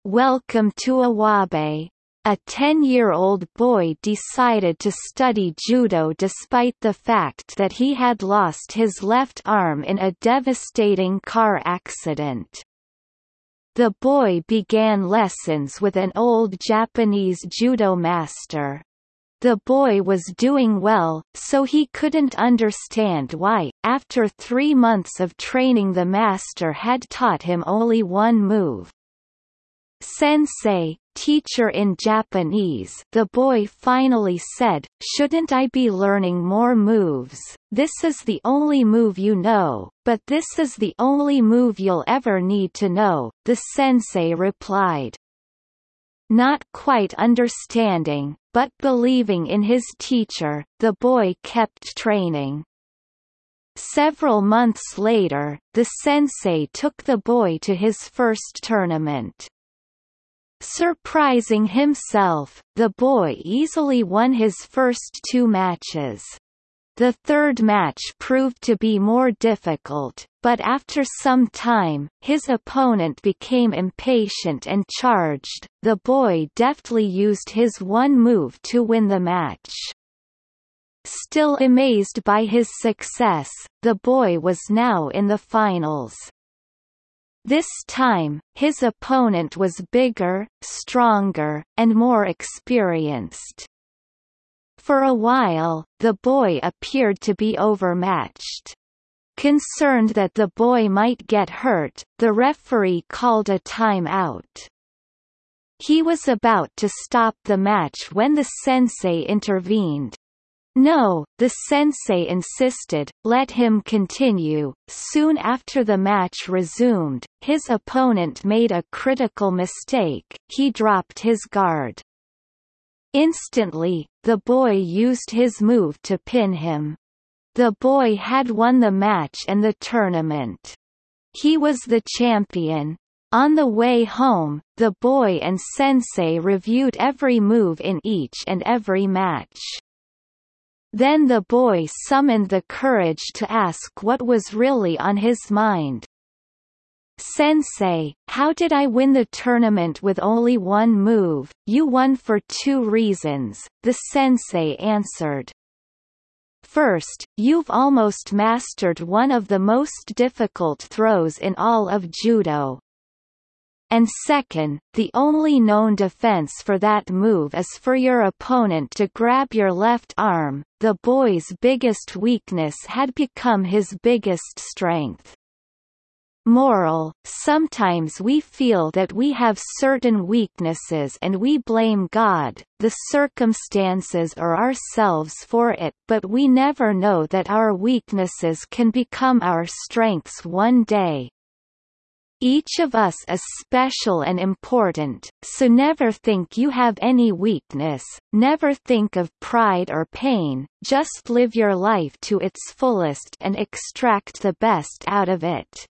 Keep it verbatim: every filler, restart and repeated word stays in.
Welcome to Iwabe. A ten-year-old boy decided to study judo despite the fact that he had lost his left arm in a devastating car accident. The boy began lessons with an old Japanese judo master. The boy was doing well, so he couldn't understand why, after three months of training, the master had taught him only one move. "Sensei, teacher" in Japanese, the boy finally said, "Shouldn't I be learning more moves? This is the only move you know, but this is the only move you'll ever need to know," the sensei replied. Not quite understanding, but believing in his teacher, the boy kept training. Several months later, the sensei took the boy to his first tournament. Surprising himself, the boy easily won his first two matches. The third match proved to be more difficult, but after some time, his opponent became impatient and charged. The boy deftly used his one move to win the match. Still amazed by his success, the boy was now in the finals. This time, his opponent was bigger, stronger, and more experienced. For a while, the boy appeared to be overmatched. Concerned that the boy might get hurt, the referee called a time-out. He was about to stop the match when the sensei intervened. "No," the sensei insisted, "let him continue." Soon after the match resumed, his opponent made a critical mistake, he dropped his guard. Instantly, the boy used his move to pin him. The boy had won the match and the tournament. He was the champion. On the way home, the boy and sensei reviewed every move in each and every match. Then the boy summoned the courage to ask what was really on his mind. "Sensei, how did I win the tournament with only one move?" "You won for two reasons," the sensei answered. "First, you've almost mastered one of the most difficult throws in all of judo. And second, the only known defense for that move is for your opponent to grab your left arm." The boy's biggest weakness had become his biggest strength. Moral: sometimes we feel that we have certain weaknesses and we blame God, the circumstances or ourselves for it, but we never know that our weaknesses can become our strengths one day. Each of us is special and important, so never think you have any weakness, never think of pride or pain, just live your life to its fullest and extract the best out of it.